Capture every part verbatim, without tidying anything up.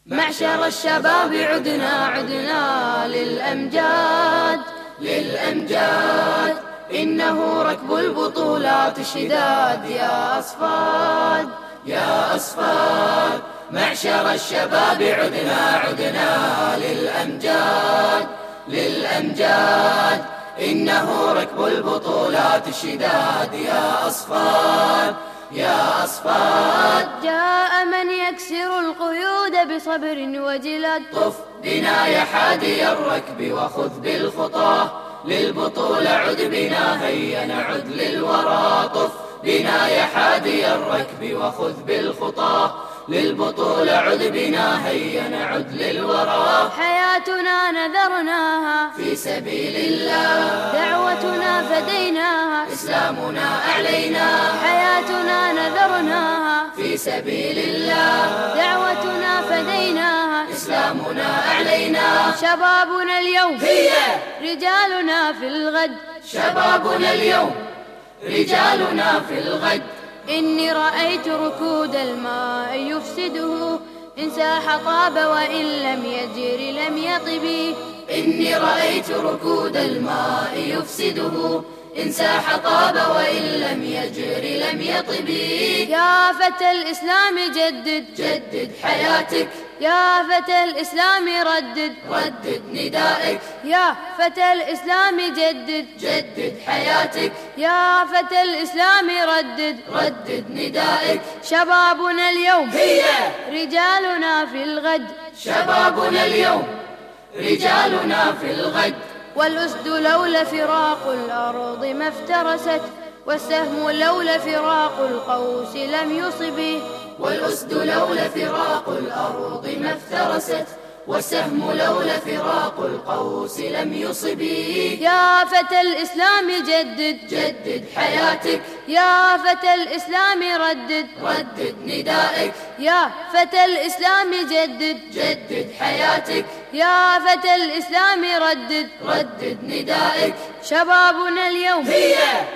معشر الشباب عدنا عدنا للأمجاد للأمجاد، إنه ركب البطولات شداد يا أصفاد يا أصفاد. معشر الشباب عدنا عدنا للأمجاد للأمجاد، إنه ركب البطولات شداد يا أصفاد يا أصفاد. جاء من يكسر القيود بصبر وجلاد، طف بنا يا حادي الركب وخذ بالخطى للبطولة، عد بنا هيا نعد للورى. طف بنا يا حادي الركب وخذ بالخطى للبطولة، عد بنا هيا نعد للورى. حياتنا نذرناها في سبيل الله، دعوتنا فديناها إسلامنا أعلينا. حياتنا نذرناها في سبيل الله، دعوتنا فديناها إسلامنا أعلينا. شبابنا اليوم هي رجالنا في الغد، شبابنا اليوم رجالنا في الغد. إني رأيت ركود الماء يفسده، إن ساح طاب وإن لم يجر لم يطب. إني رأيت ركود الماء يفسده، إن ساح طاب وإن لم يجر لم يطب. يا فتى الإسلام جدد جدد حياتك، يا فتى الإسلام ردد ردد ندائك. يا فتى الإسلام جدد جدد حياتك، يا فتى الإسلام ردد ردد ندائك. شبابنا اليوم هي رجالنا في الغد، شبابنا اليوم رجالنا في الغد. والأسد لولا فراق الأرض ما افترست، والسهم لولا فراق القوس لم يصب. والأسد لولا فراق الأرض ما افترست، والسهم لولا فراق القوس لم يصب. يا فتى الإسلام جدد جدد حياتك، يا فتى الإسلام ردد ردد ندائك. يا فتى الإسلام جدد جدد حياتك، يا فتى الإسلام ردد ردد ندائك. شبابنا اليوم هي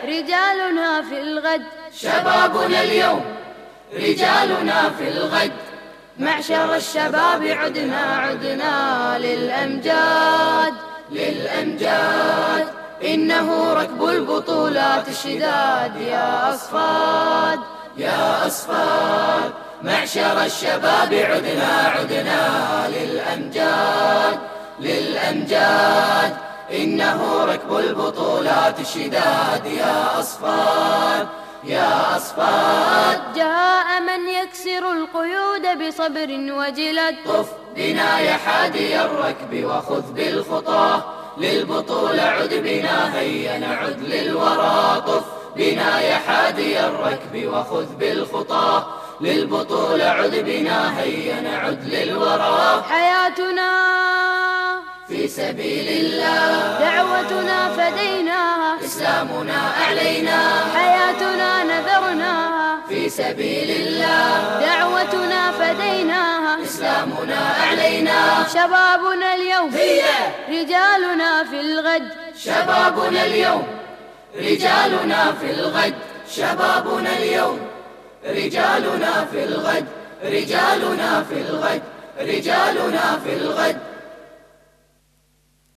رجالنا في الغد، شبابنا اليوم رجالنا في الغد. معشر الشباب عدنا عدنا للأمجاد للأمجاد، إنه ركب البطولات شداد يا أصفاد يا أصفاد. معشر الشباب عدنا عدنا للأمجاد للأمجاد، إنه ركب البطولات شداد يا أصفاد يا أصفاد. جاء من يكسر القيود بصبر وجلاد، طف بنا يا حادي الركب وخذ بالخطى للبطولة، عد بنا هيا نعد للورى. طف بنا يا حادي الركب وخذ بالخطى للبطولة، عد بنا هيا نعد للورى. حياتنا في سبيل الله، دعوتنا فديناها إسلامنا أعلينا. حياتنا نذرناها في سبيل الله، دعوتنا فديناها إسلامنا أعلينا. شبابنا اليوم هي رجالنا في الغد، شبابنا اليوم رجالنا في الغد. شبابنا اليوم رجالنا في الغد، رجالنا في الغد، رجالنا في الغد.